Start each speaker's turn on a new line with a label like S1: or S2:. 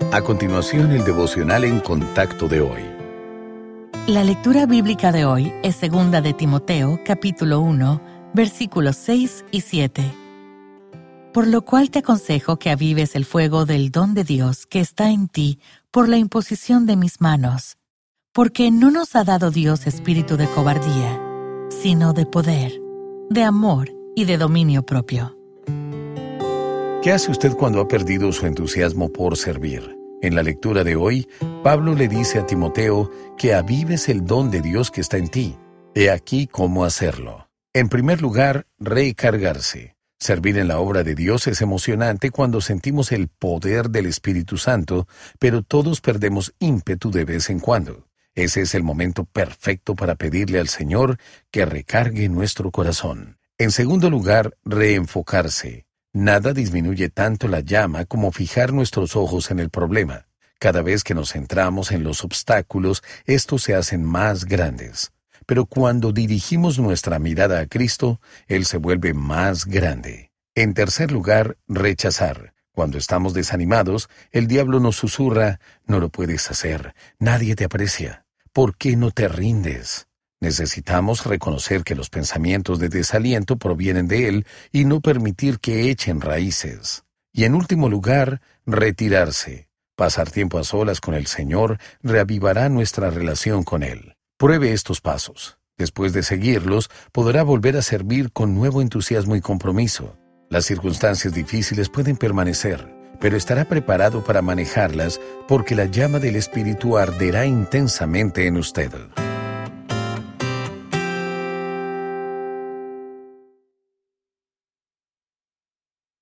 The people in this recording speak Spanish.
S1: A continuación, el devocional en contacto de hoy.
S2: La lectura bíblica de hoy es 2 de Timoteo, capítulo 1, versículos 6 y 7. Por lo cual te aconsejo que avives el fuego del don de Dios que está en ti por la imposición de mis manos. Porque no nos ha dado Dios espíritu de cobardía, sino de poder, de amor y de dominio propio.
S1: ¿Qué hace usted cuando ha perdido su entusiasmo por servir? En la lectura de hoy, Pablo le dice a Timoteo que avives el don de Dios que está en ti. He aquí cómo hacerlo. En primer lugar, recargarse. Servir en la obra de Dios es emocionante cuando sentimos el poder del Espíritu Santo, pero todos perdemos ímpetu de vez en cuando. Ese es el momento perfecto para pedirle al Señor que recargue nuestro corazón. En segundo lugar, reenfocarse. Nada disminuye tanto la llama como fijar nuestros ojos en el problema. Cada vez que nos centramos en los obstáculos, estos se hacen más grandes. Pero cuando dirigimos nuestra mirada a Cristo, Él se vuelve más grande. En tercer lugar, rechazar. Cuando estamos desanimados, el diablo nos susurra: no lo puedes hacer, nadie te aprecia. ¿Por qué no te rindes? Necesitamos reconocer que los pensamientos de desaliento provienen de Él y no permitir que echen raíces. Y en último lugar, retirarse. Pasar tiempo a solas con el Señor reavivará nuestra relación con Él. Pruebe estos pasos. Después de seguirlos, podrá volver a servir con nuevo entusiasmo y compromiso. Las circunstancias difíciles pueden permanecer, pero estará preparado para manejarlas porque la llama del Espíritu arderá intensamente en usted.